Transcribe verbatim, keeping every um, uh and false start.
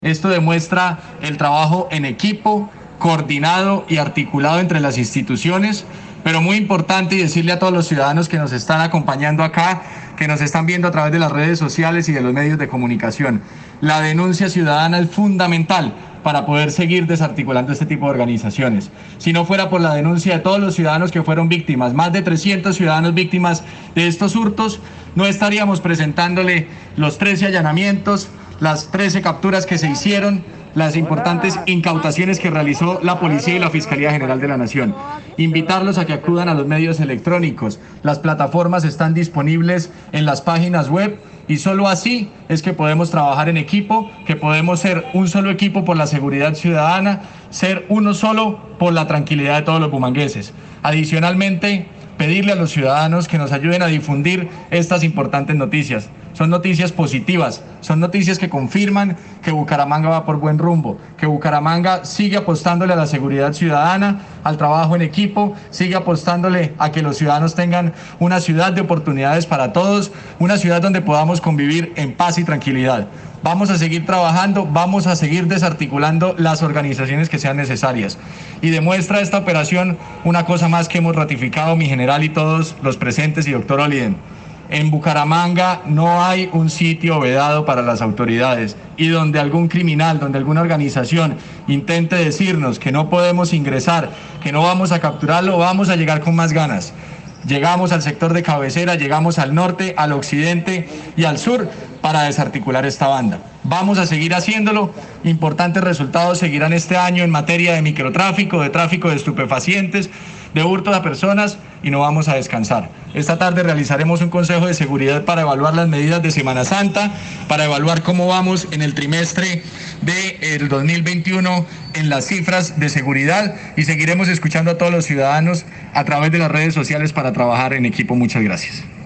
Esto demuestra el trabajo en equipo, coordinado y articulado entre las instituciones, pero muy importante, y decirle a todos los ciudadanos que nos están acompañando acá, que nos están viendo a través de las redes sociales y de los medios de comunicación, la denuncia ciudadana es fundamental para poder seguir desarticulando este tipo de organizaciones. Si no fuera por la denuncia de todos los ciudadanos que fueron víctimas, más de trescientos ciudadanos víctimas de estos hurtos, no estaríamos presentándole los trece allanamientos, las trece capturas que se hicieron, las importantes incautaciones que realizó la Policía y la Fiscalía General de la Nación. Invitarlos a que acudan a los medios electrónicos. Las plataformas están disponibles en las páginas web y solo así es que podemos trabajar en equipo, que podemos ser un solo equipo por la seguridad ciudadana, ser uno solo por la tranquilidad de todos los bumangueses. Adicionalmente, pedirle a los ciudadanos que nos ayuden a difundir estas importantes noticias. Son noticias positivas, son noticias que confirman que Bucaramanga va por buen rumbo, que Bucaramanga sigue apostándole a la seguridad ciudadana, al trabajo en equipo, sigue apostándole a que los ciudadanos tengan una ciudad de oportunidades para todos, una ciudad donde podamos convivir en paz y tranquilidad. Vamos a seguir trabajando, vamos a seguir desarticulando las organizaciones que sean necesarias. Y demuestra esta operación una cosa más que hemos ratificado mi general y todos los presentes y doctor Oliden. En Bucaramanga no hay un sitio vedado para las autoridades, y donde algún criminal, donde alguna organización intente decirnos que no podemos ingresar, que no vamos a capturarlo, vamos a llegar con más ganas. Llegamos al sector de cabecera, llegamos al norte, al occidente y al sur para desarticular esta banda. Vamos a seguir haciéndolo. Importantes resultados seguirán este año en materia de microtráfico, de tráfico de estupefacientes, de hurto a personas, y no vamos a descansar. Esta tarde realizaremos un consejo de seguridad para evaluar las medidas de Semana Santa, para evaluar cómo vamos en el trimestre del dos mil veintiuno en las cifras de seguridad, y seguiremos escuchando a todos los ciudadanos a través de las redes sociales para trabajar en equipo. Muchas gracias.